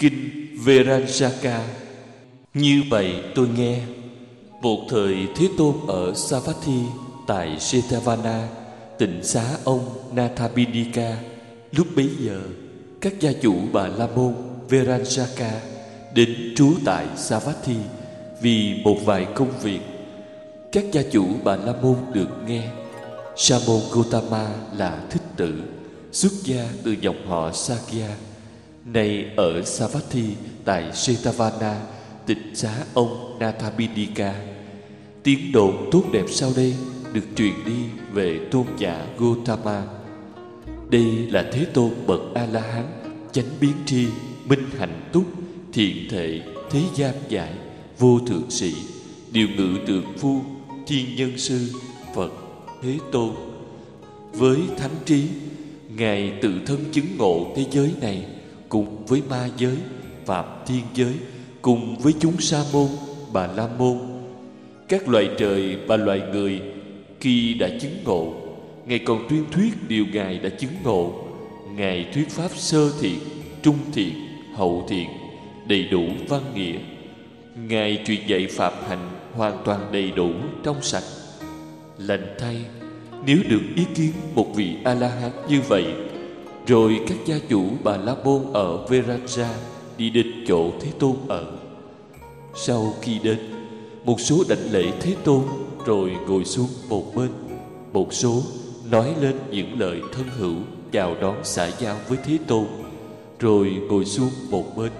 Kinh Veranjaka. Như vậy tôi nghe, một thời Thế Tôn ở Savatthi tại Jetavana, tịnh xá ông Nathabindika. Lúc bấy giờ, các gia chủ Bà La Môn Veranjaka đến trú tại Savatthi vì một vài công việc. Các gia chủ Bà La Môn được nghe Sa môn Gotama là thích tử, xuất gia từ dòng họ Sakya, nay ở Savatthi tại Jetavana, tịnh xá ông Nathabindika. Tiếng đồn tốt đẹp sau đây được truyền đi về tôn giả Gotama. Đây là Thế Tôn bậc A-la-hán, chánh biến tri, minh hạnh túc, thiện thệ, thế gian giải, vô thượng sĩ, điều ngự trượng phu, thiên nhân sư, Phật Thế Tôn. Với thánh trí, Ngài tự thân chứng ngộ thế giới này cùng với ma giới, phạm thiên giới, cùng với chúng Sa môn, Bà La môn, các loài trời và loài người. Khi đã chứng ngộ, Ngài còn tuyên thuyết điều Ngài đã chứng ngộ. Ngài thuyết pháp sơ thiện, trung thiện, hậu thiện, đầy đủ văn nghĩa. Ngài truyền dạy phạm hạnh hoàn toàn đầy đủ, trong sạch. Lành thay, nếu được ý kiến một vị A-la-hán như vậy, rồi các gia chủ Bà La môn ở Veranja đi đến chỗ Thế Tôn ở. Sau khi đến, một số đảnh lễ Thế Tôn rồi ngồi xuống một bên. Một số nói lên những lời thân hữu chào đón xã giao với Thế Tôn, rồi ngồi xuống một bên.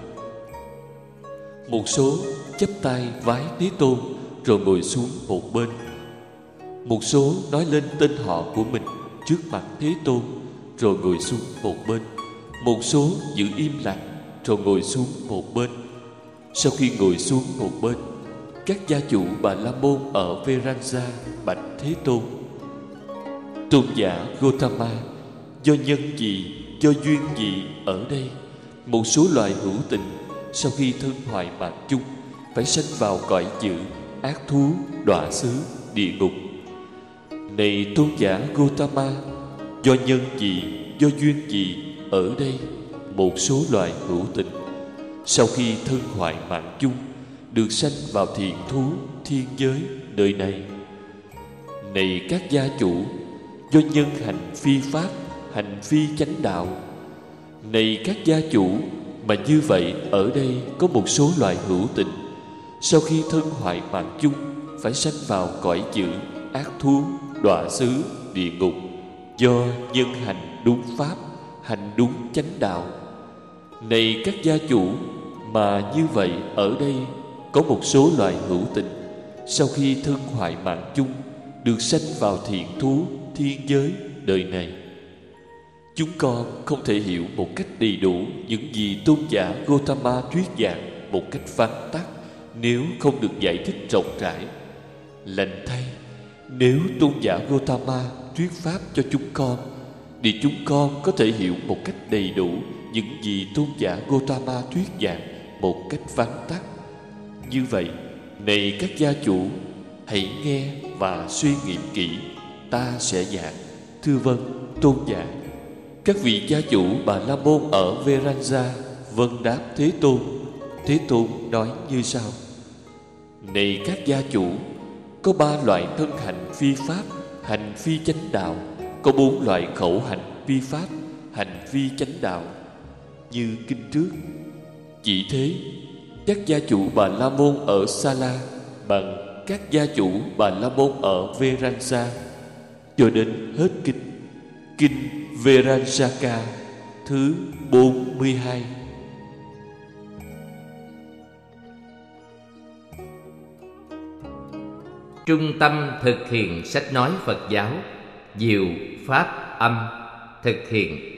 Một số chắp tay vái Thế Tôn rồi ngồi xuống một bên. Một số nói lên tên họ của mình trước mặt Thế Tôn rồi ngồi xuống một bên. Một số giữ im lặng rồi ngồi xuống một bên. Sau khi ngồi xuống một bên, các gia chủ Bà La môn ở Veranja bạch Thế Tôn: Tôn giả Gotama, do nhân gì, do duyên gì ở đây một số loài hữu tình sau khi thân hoại mạng chung phải sanh vào cõi dữ, ác thú, đọa xứ, địa ngục? Này tôn giả Gotama, do nhân gì, do duyên gì ở đây một số loài hữu tình sau khi thân hoại mạng chung được sanh vào thiện thú, thiên giới nơi này? Này các gia chủ, do nhân hành phi pháp, hành phi chánh đạo. Này các gia chủ, mà như vậy ở đây có một số loài hữu tình sau khi thân hoại mạng chung phải sanh vào cõi dữ, ác thú, đọa xứ, địa ngục, do nhân hành đúng pháp, hành đúng chánh đạo. Này các gia chủ, mà như vậy ở đây có một số loài hữu tình sau khi thân hoại mạng chung được sanh vào thiện thú, thiên giới đời này. Chúng con không thể hiểu một cách đầy đủ những gì tôn giả Gotama thuyết giảng một cách vắn tắt nếu không được giải thích rộng rãi. Lành thay, nếu tôn giả Gotama thuyết pháp cho chúng con, thì chúng con có thể hiểu một cách đầy đủ những gì tôn giả Gotama thuyết giảng một cách vắn tắt. Như vậy, này các gia chủ, hãy nghe và suy nghiệm kỹ, ta sẽ giảng. Thưa vâng, tôn giả. Các vị gia chủ Bà La môn ở Veranja vâng đáp Thế Tôn. Thế Tôn nói như sau: Này các gia chủ, có 3 loại thân hành phi pháp, hành phi chánh đạo. Có 4 loại khẩu hành phi pháp, hành phi chánh đạo, như kinh trước. Chỉ thế, các gia chủ Bà La môn ở Sala bằng các gia chủ Bà La môn ở Veranja, cho đến hết kinh. Kinh Veranjaka thứ 42. Trung tâm thực hiện sách nói Phật giáo, Diệu Pháp Âm, thực hiện